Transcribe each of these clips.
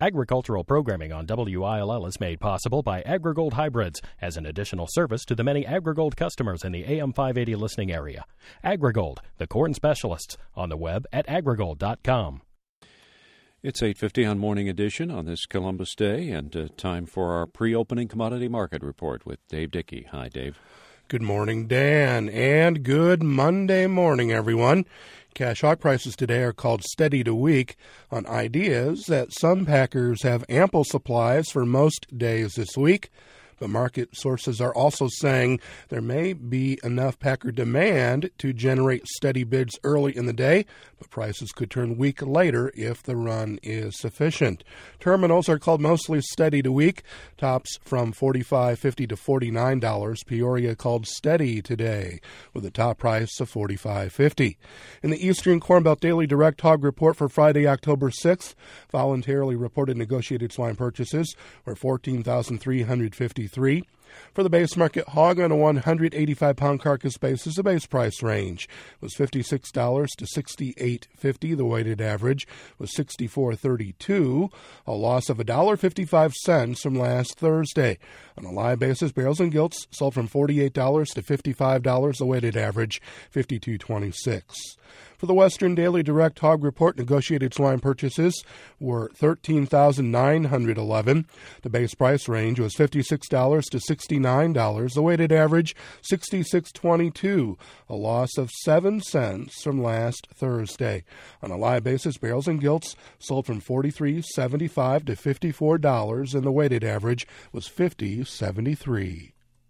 Agricultural programming on WILL is made possible by AgriGold Hybrids as an additional service to the many AgriGold customers in the AM 580 listening area. AgriGold, the corn specialists, on the web at agrigold.com. It's 8:50 on Morning Edition on this Columbus Day, and time for our pre-opening commodity market report with Dave Dickey. Hi, Dave. Good morning, Dan, and good Monday morning, everyone. Cash hog prices today are called steady to weak on ideas that some packers have ample supplies for most days this week. But market sources are also saying there may be enough packer demand to generate steady bids early in the day, but prices could turn weak later if the run is sufficient. Terminals are called mostly steady to weak, tops from $45.50 to $49. Peoria called steady today with a top price of $45.50. In the Eastern Corn Belt Daily Direct Hog Report for Friday, October 6th, voluntarily reported negotiated swine purchases were 14,353. For the base market hog on a 185-pound carcass basis, the base price range was $56 to $68.50. The weighted average was $64.32, a loss of $1.55 from last Thursday. On a live basis, barrels and gilts sold from $48 to $55. The weighted average, $52.26. For the Western Daily Direct Hog Report, negotiated swine purchases were $13,911. The base price range was $56 to $69. The weighted average, $66.22, a loss of 7 cents from last Thursday. On a live basis, barrels and gilts sold from $43.75 to $54, and the weighted average was $50.73.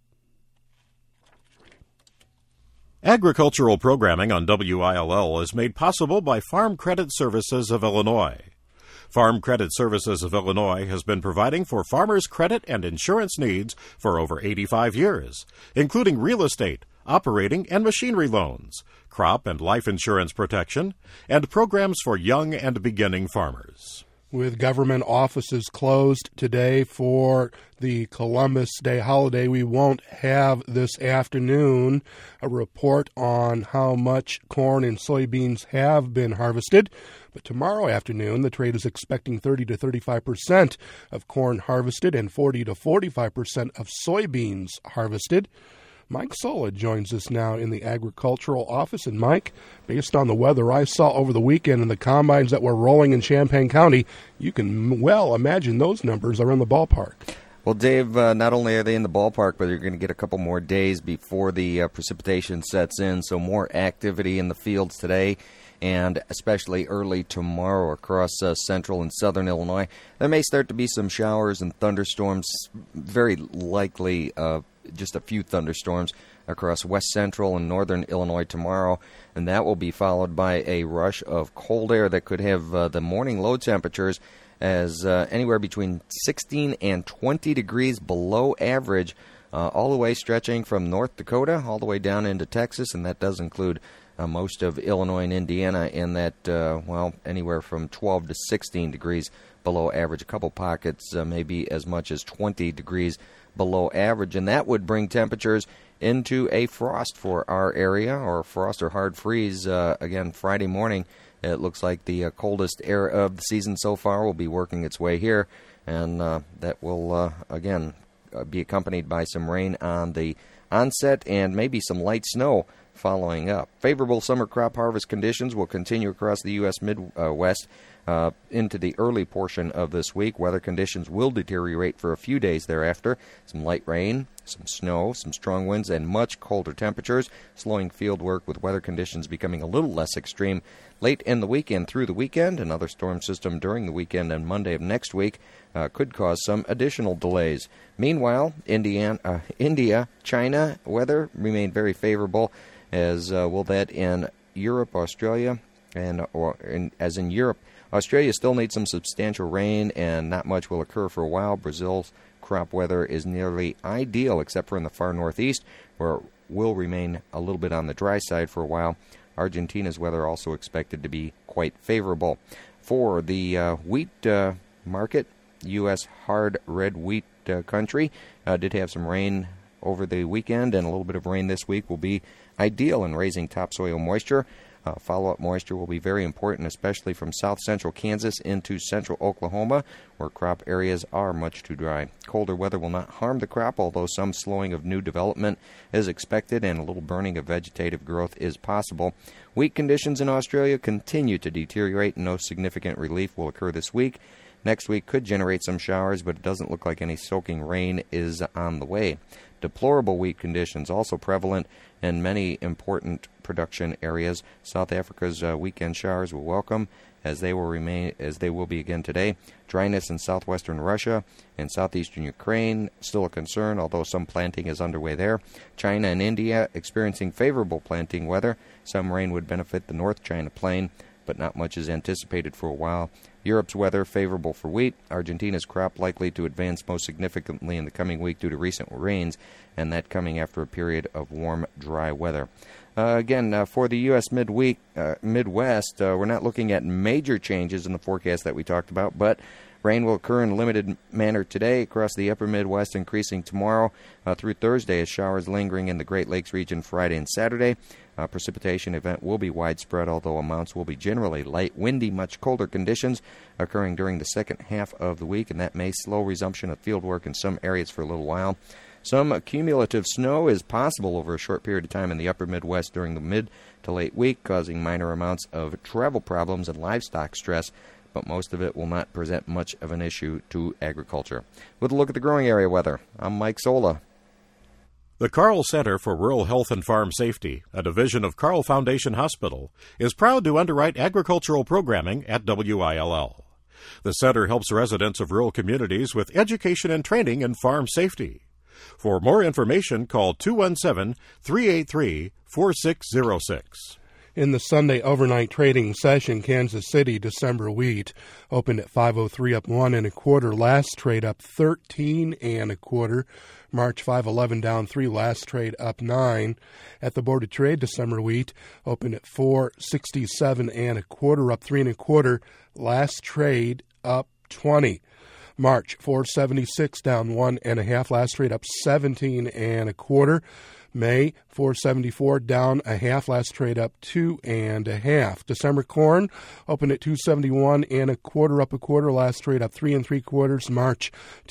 Agricultural programming on WILL is made possible by Farm Credit Services of Illinois. Farm Credit Services of Illinois has been providing for farmers' credit and insurance needs for over 85 years, including real estate, operating and machinery loans, crop and life insurance protection, and programs for young and beginning farmers. With government offices closed today for the Columbus Day holiday, we won't have this afternoon a report on how much corn and soybeans have been harvested. But tomorrow afternoon, the trade is expecting 30 to 35% of corn harvested and 40 to 45% of soybeans harvested. Mike Sola joins us now in the agricultural office. And Mike, based on the weather I saw over the weekend and the combines that were rolling in Champaign County, you can well imagine those numbers are in the ballpark. Well, Dave, not only are they in the ballpark, but you're going to get a couple more days before the precipitation sets in, so more activity in the fields today and especially early tomorrow across central and southern Illinois. There may start to be some showers and thunderstorms, very likely just a few thunderstorms across west central and northern Illinois tomorrow, and that will be followed by a rush of cold air that could have the morning low temperatures as anywhere between 16 and 20 degrees below average, all the way stretching from North Dakota all the way down into Texas, and that does include most of Illinois and Indiana in that, anywhere from 12 to 16 degrees below average. A couple pockets maybe as much as 20 degrees below average, and that would bring temperatures into a frost for our area, or frost or hard freeze again Friday morning. It looks like the coldest air of the season so far will be working its way here, and that will again be accompanied by some rain on the onset and maybe some light snow following up. Favorable summer crop harvest conditions will continue across the U.S. Midwest into the early portion of this week. Weather conditions will deteriorate for a few days thereafter. Some light rain, some snow, some strong winds, and much colder temperatures, slowing field work with weather conditions becoming a little less extreme late in the weekend through the weekend. Another storm system during the weekend and Monday of next week could cause some additional delays. Meanwhile, India, China weather remain very favorable, as will that in Europe, Australia, as in Europe, Australia still needs some substantial rain, and not much will occur for a while. Brazil's crop weather is nearly ideal, except for in the far northeast, where it will remain a little bit on the dry side for a while. Argentina's weather also expected to be quite favorable. For the wheat market, U.S. hard red wheat country did have some rain over the weekend, and a little bit of rain this week will be ideal in raising topsoil moisture. Follow-up moisture will be very important, especially from south-central Kansas into central Oklahoma, where crop areas are much too dry. Colder weather will not harm the crop, although some slowing of new development is expected and a little burning of vegetative growth is possible. Wheat conditions in Australia continue to deteriorate, and no significant relief will occur this week. Next week could generate some showers, but it doesn't look like any soaking rain is on the way. Deplorable wheat conditions also prevalent in many important production areas. South Africa's weekend showers were welcome, as they will be again today. Dryness in southwestern Russia and southeastern Ukraine still a concern, although some planting is underway there. China and India experiencing favorable planting weather. Some rain would benefit the North China Plain, but not much is anticipated for a while. Europe's weather favorable for wheat. Argentina's crop likely to advance most significantly in the coming week due to recent rains, and that coming after a period of warm, dry weather. For the U.S. Midwest, we're not looking at major changes in the forecast that we talked about, but rain will occur in a limited manner today across the upper Midwest, increasing tomorrow through Thursday as showers lingering in the Great Lakes region Friday and Saturday. Precipitation event will be widespread, although amounts will be generally light, windy, much colder conditions occurring during the second half of the week, and that may slow resumption of field work in some areas for a little while. Some cumulative snow is possible over a short period of time in the upper Midwest during the mid to late week, causing minor amounts of travel problems and livestock stress, but most of it will not present much of an issue to agriculture. With a look at the growing area weather, I'm Mike Sola. The Carl Center for Rural Health and Farm Safety, a division of Carl Foundation Hospital, is proud to underwrite agricultural programming at WILL. The center helps residents of rural communities with education and training in farm safety. For more information, call 217-383-4606. In the Sunday overnight trading session, Kansas City December wheat opened at 503 up 1 1/4. Last trade up 13 1/4. March 511 down 3. Last trade up 9. At the Board of Trade, December wheat opened at 467 1/4 up 3 1/4. Last trade up 20. March 476 down 1 1/2. Last trade up 17 1/4. May 474 down 1/2. Last trade up 2 1/2. December corn opened at 271 1/4 up 1/4. Last trade up 3 3/4. March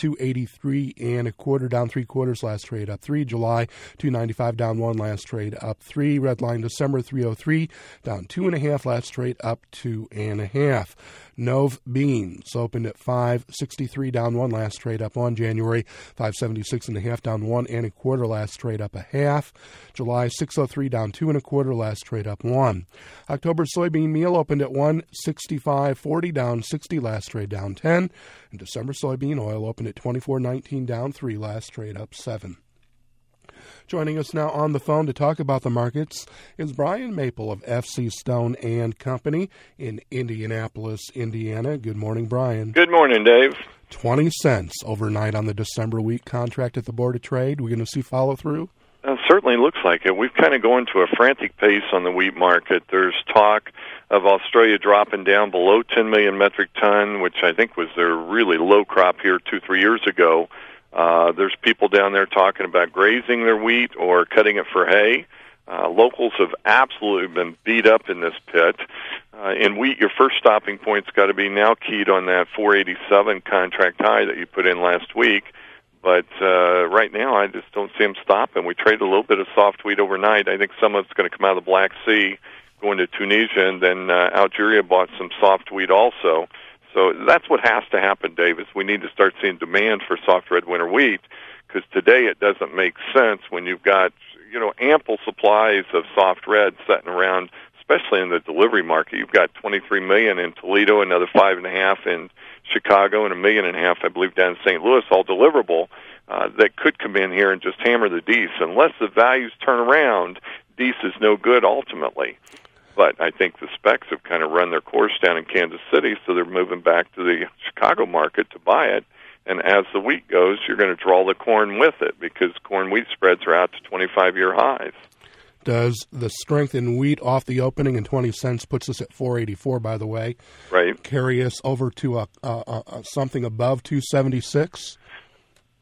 283 1/4 down 3/4. Last trade up 3. July 295 down 1. Last trade up 3. Red line December 303 down 2 1/2. Last trade up 2 1/2. Nove beans opened at 563 down 1. Last trade up 1. January 576 1/2 down 1 1/4. Last trade up 1/2. July 603 down 2 1/4. Last trade up 1. October soybean meal opened at 165.40 down 60. Last trade down 10. And December soybean oil opened at 24.19 down 3. Last trade up 7. Joining us now on the phone to talk about the markets is Brian Maple of FC Stone and Company in Indianapolis, Indiana. Good morning, Brian. Good morning, Dave. 20 cents overnight on the December wheat contract at the Board of Trade. We're going to see follow-through? Certainly looks like it. We've kind of gone to a frantic pace on the wheat market. There's talk of Australia dropping down below 10 million metric ton, which I think was their really low crop here 2-3 years ago. There's people down there talking about grazing their wheat or cutting it for hay. Locals have absolutely been beat up in this pit. In wheat, your first stopping point's got to be now keyed on that 487 contract high that you put in last week. But right now, I just don't see them stopping. We traded a little bit of soft wheat overnight. I think some of it's going to come out of the Black Sea, going to Tunisia, and then Algeria bought some soft wheat also. So that's what has to happen, Davis. We need to start seeing demand for soft red winter wheat, because today it doesn't make sense when you've got, ample supplies of soft red sitting around, especially in the delivery market. You've got 23 million in Toledo, another 5.5 in Chicago, and 1.5 million, I believe, down in St. Louis, all deliverable, that could come in here and just hammer the Dees. Unless the values turn around, Dees is no good ultimately. But I think the specs have kind of run their course down in Kansas City, so they're moving back to the Chicago market to buy it. And as the wheat goes, you're going to draw the corn with it, because corn-wheat spreads are out to 25-year highs. Does the strength in wheat off the opening in 20 cents puts us at 484, by the way, right, carry us over to something above 276?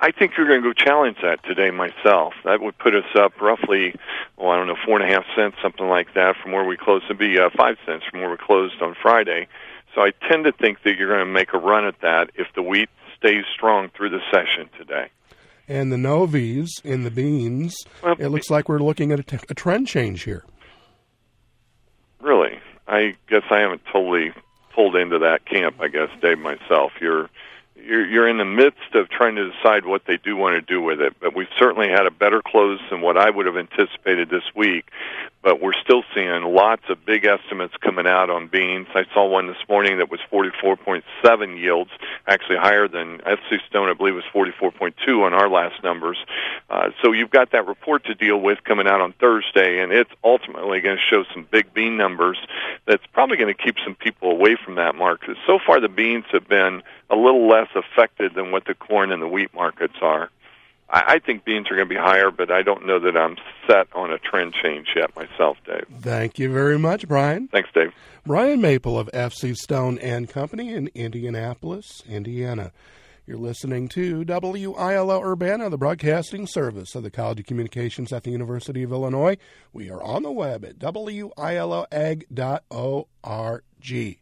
I think you're going to go challenge that today myself. That would put us up roughly, 4.5 cents, something like that, from where we closed. It'd be 5 cents from where we closed on Friday. So I tend to think that you're going to make a run at that if the wheat stays strong through the session today. And the Novies in the beans, it looks like we're looking at a trend change here. Really? I guess I haven't totally pulled into that camp, Dave, myself. You're in the midst of trying to decide what they do want to do with it, but we've certainly had a better close than what I would have anticipated this week, but we're still seeing lots of big estimates coming out on beans. I saw one this morning that was 44.7 yields, actually higher than FC Stone, I believe, was 44.2 on our last numbers. So you've got that report to deal with coming out on Thursday, and it's ultimately going to show some big bean numbers that's probably going to keep some people away from that market. So far the beans have been a little less affected than what the corn and the wheat markets are. I think beans are going to be higher, but I don't know that I'm set on a trend change yet myself, Dave. Thank you very much, Brian. Thanks, Dave. Brian Maple of FC Stone and Company in Indianapolis, Indiana. You're listening to WILO Urbana, the broadcasting service of the College of Communications at the University of Illinois. We are on the web at WILOAG.org.